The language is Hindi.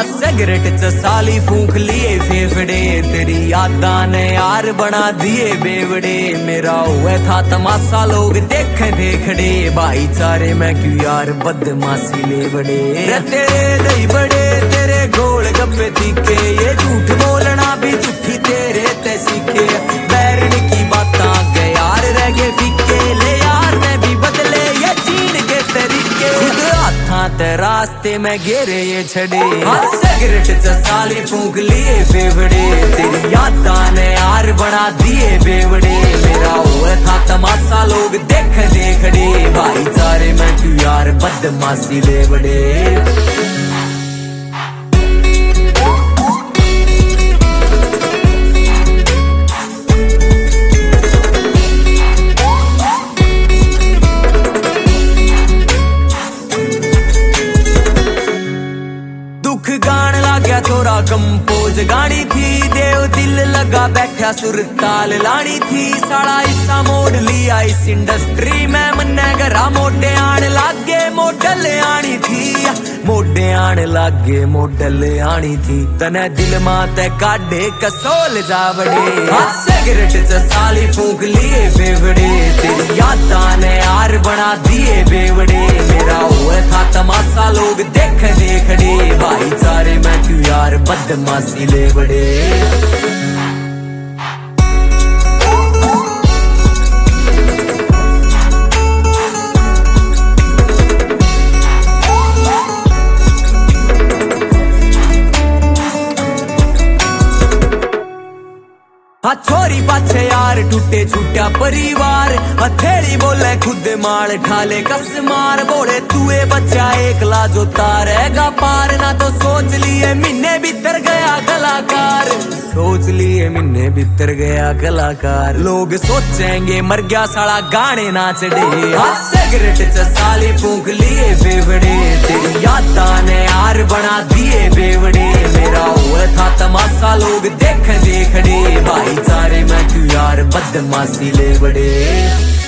सिगरेट च साली फूंक लिए फेफड़े, तेरी यादा ने यार बना दिए बेवड़े। मेरा हुआ था तमाशा लोग देखे थे खड़े, भाईचारे में क्यों यार बदमाशी ले बड़े। तेरे दही बड़े तेरे गोल गप्पे तीखे, ये झूठ बोलना भी झूठी तेरे ते सीखे। बैरन की बातां के यार रह गए फीके, ले यार ने भी बदले ये जीन के तरीके। खुद हाथां ते रास्ते में घेरे ये छड़े, सिगरेट च साली फूंक लिए फेफड़े, तेरी यादा ने यार बना दिए बेवड़े। मेरा हुआ था तमाशा लोग देख खड़े, भाईचारे में क्यों यार बदमाशी ले बड़े। दुख गान लाग्या छोरा कंपोज गानी थी, देव दिल लगा बैठा सुर ताल लानी थी। साड़ा हिस्सा मोड़ लिया इस इंडस्ट्री में, मन्ने घरा मोटे आने लागे मॉडल आनी थी, मोडे आने लागे मॉडल आनी थी। तने दिल माते काढ़े कसोल जावड़े, सिगरेट च साली फूंक लिए फेफड़े, तेरी यादा ने यार बना दिए बेवड़े। मेरा हुआ था तमाशा लोग देख खड़े, भाईचारे में क्यों यार बदमाशी ले बड़े। छोरी पाछे यार टूटे छूटा परिवार, हथेली बोले खुद माल ठाले कस मार। बोले तूए बच्चा एकला जो तारेगा पार, ना तो सोच लिए महीने भीतर गया कलाकार, सोच लिए महीने भीतर गया कलाकार। लोग सोचेंगे मर गया साला गाने ना चढ़े, सिगरेट च साली फूंक लिए फेफड़े, तेरी यादा ने यार बना दिए बेवड़े। मेरा हुआ था तमाशा लोग देख खड़े, भाईचारे में क्यों यार बदमाशी ले बड़े।